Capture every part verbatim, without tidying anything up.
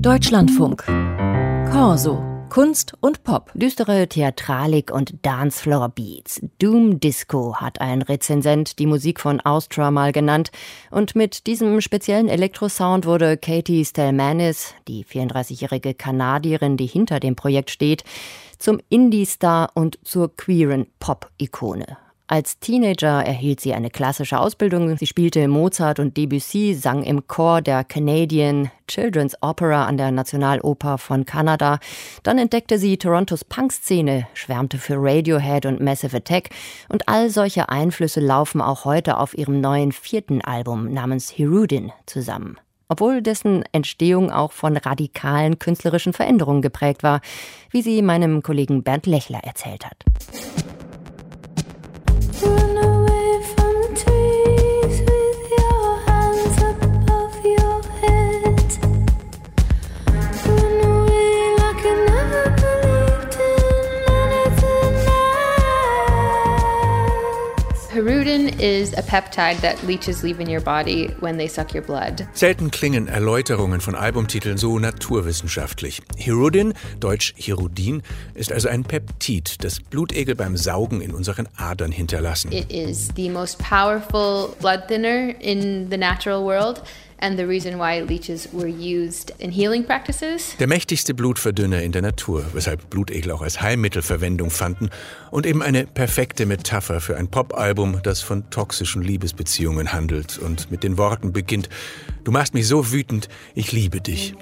Deutschlandfunk. Corso. Kunst und Pop. Düstere Theatralik und Dancefloor-Beats. Doom Disco hat ein Rezensent die Musik von Austra mal genannt. Und mit diesem speziellen Elektrosound wurde Katie Stelmanis, die vierunddreißigjährige Kanadierin, die hinter dem Projekt steht, zum Indie-Star und zur queeren Pop-Ikone. Als Teenager erhielt sie eine klassische Ausbildung. Sie spielte Mozart und Debussy, sang im Chor der Canadian Children's Opera an der Nationaloper von Kanada. Dann entdeckte sie Torontos Punk-Szene, schwärmte für Radiohead und Massive Attack. Und all solche Einflüsse laufen auch heute auf ihrem neuen vierten Album namens Hirudin zusammen. Obwohl dessen Entstehung auch von radikalen künstlerischen Veränderungen geprägt war, wie sie meinem Kollegen Bernd Lechler erzählt hat. Hirudin is a peptide that leeches leave in your body when they suck your blood. Selten klingen Erläuterungen von Albumtiteln so naturwissenschaftlich. Hirudin, deutsch Hirudin, ist also ein Peptid, das Blutegel beim Saugen in unseren Adern hinterlassen. It is the most powerful blood thinner in the natural world. And the reason why leeches were used in healing practices. Der mächtigste Blutverdünner in der Natur, weshalb Blutegel auch als Heilmittel Verwendung fanden und eben eine perfekte Metapher für ein Popalbum, das von toxischen Liebesbeziehungen handelt und mit den Worten beginnt: Du machst mich so wütend, ich liebe dich.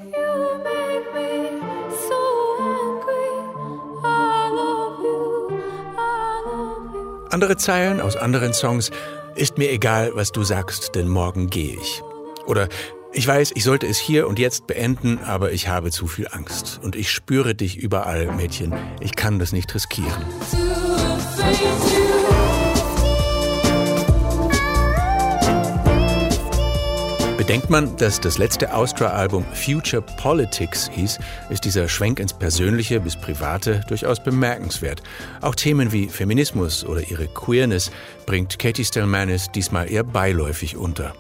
Andere Zeilen aus anderen Songs: Ist mir egal, was du sagst, denn morgen gehe ich. Oder: Ich weiß, ich sollte es hier und jetzt beenden, aber ich habe zu viel Angst. Und ich spüre dich überall, Mädchen. Ich kann das nicht riskieren. Bedenkt man, dass das letzte Austra-Album Future Politics hieß, ist dieser Schwenk ins Persönliche bis Private durchaus bemerkenswert. Auch Themen wie Feminismus oder ihre Queerness bringt Katie Stelmanis diesmal eher beiläufig unter.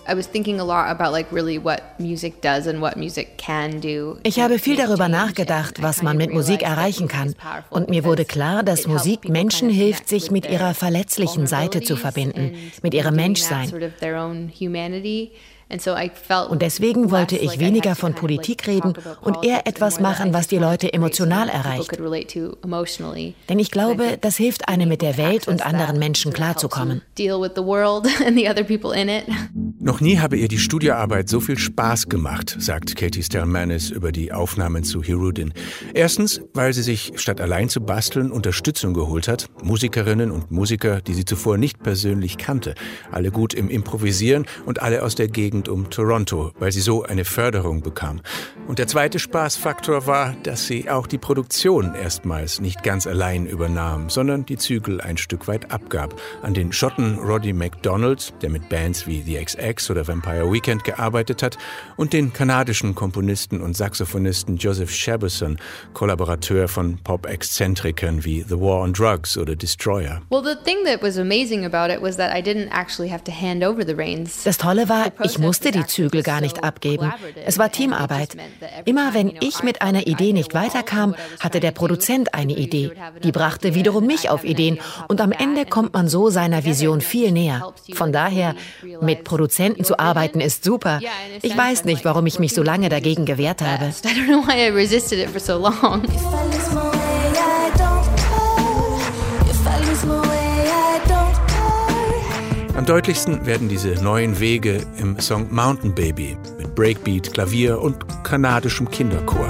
Ich habe viel darüber nachgedacht, was man mit Musik erreichen kann. Und mir wurde klar, dass Musik Menschen hilft, sich mit ihrer verletzlichen Seite zu verbinden, mit ihrem Menschsein. Und deswegen wollte ich weniger von Politik reden und eher etwas machen, was die Leute emotional erreicht. Denn ich glaube, das hilft einem, mit der Welt und anderen Menschen klarzukommen. Noch nie habe ihr die Studioarbeit so viel Spaß gemacht, sagt Katie Stelmanis über die Aufnahmen zu Hirudin. Erstens, weil sie sich, statt allein zu basteln, Unterstützung geholt hat. Musikerinnen und Musiker, die sie zuvor nicht persönlich kannte. Alle gut im Improvisieren und alle aus der Gegend um Toronto, weil sie so eine Förderung bekam. Und der zweite Spaßfaktor war, dass sie auch die Produktion erstmals nicht ganz allein übernahm, sondern die Zügel ein Stück weit abgab. An den Schotten Roddy McDonald, der mit Bands wie The X X oder Vampire Weekend gearbeitet hat, und den kanadischen Komponisten und Saxophonisten Joseph Shabuson, Kollaborateur von Pop-Exzentrikern wie The War on Drugs oder Destroyer. Das Tolle war, ich musste die Zügel gar nicht abgeben. Es war Teamarbeit. Immer wenn ich mit einer Idee nicht weiterkam, hatte der Produzent eine Idee. Die brachte wiederum mich auf Ideen und am Ende kommt man so seiner Vision viel näher. Von daher, mit Produzenten zu arbeiten ist super. Ich weiß nicht, warum ich mich so lange dagegen gewehrt habe. Am deutlichsten werden diese neuen Wege im Song Mountain Baby mit Breakbeat, Klavier und kanadischem Kinderchor.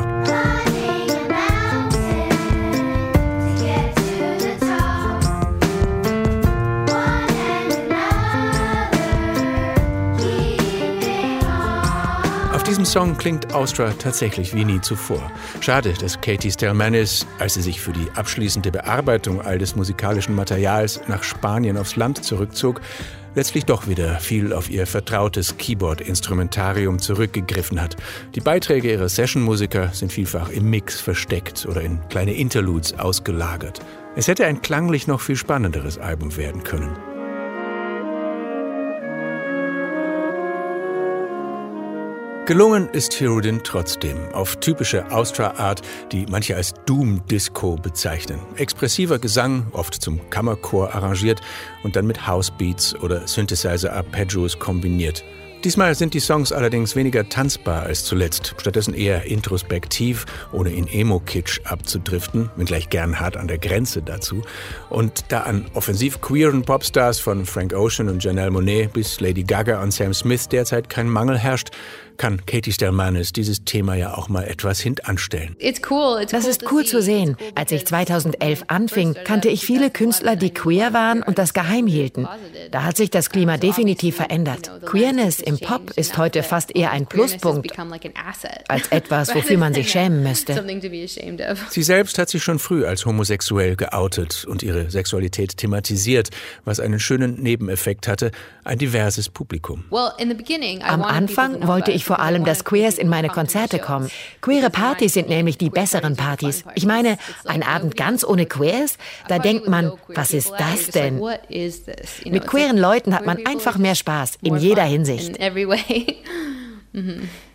Auf diesem Song klingt Austra tatsächlich wie nie zuvor. Schade, dass Katie Stelmanis, als sie sich für die abschließende Bearbeitung all des musikalischen Materials nach Spanien aufs Land zurückzog, letztlich doch wieder viel auf ihr vertrautes Keyboard-Instrumentarium zurückgegriffen hat. Die Beiträge ihrer Session-Musiker sind vielfach im Mix versteckt oder in kleine Interludes ausgelagert. Es hätte ein klanglich noch viel spannenderes Album werden können. Gelungen ist Hirudin trotzdem, auf typische Austra-Art, die manche als Doom-Disco bezeichnen. Expressiver Gesang, oft zum Kammerchor arrangiert und dann mit Housebeats oder Synthesizer-Arpeggios kombiniert. Diesmal sind die Songs allerdings weniger tanzbar als zuletzt, stattdessen eher introspektiv, ohne in Emo-Kitsch abzudriften, wenngleich gern hart an der Grenze dazu. Und da an offensiv queeren Popstars von Frank Ocean und Janelle Monáe bis Lady Gaga und Sam Smith derzeit kein Mangel herrscht, kann Katy Stelmanis dieses Thema ja auch mal etwas hintanstellen. Das ist cool zu sehen. Als ich zweitausendelf anfing, kannte ich viele Künstler, die queer waren und das geheim hielten. Da hat sich das Klima definitiv verändert. Queerness im Pop ist heute fast eher ein Pluspunkt als etwas, wofür man sich schämen müsste. Sie selbst hat sich schon früh als homosexuell geoutet und ihre Sexualität thematisiert, was einen schönen Nebeneffekt hatte, ein diverses Publikum. Am Anfang wollte ich vor allem, dass Queers in meine Konzerte kommen. Queere Partys sind nämlich die besseren Partys. Ich meine, ein Abend ganz ohne Queers, da denkt man, was ist das denn? Mit queeren Leuten hat man einfach mehr Spaß, in jeder Hinsicht.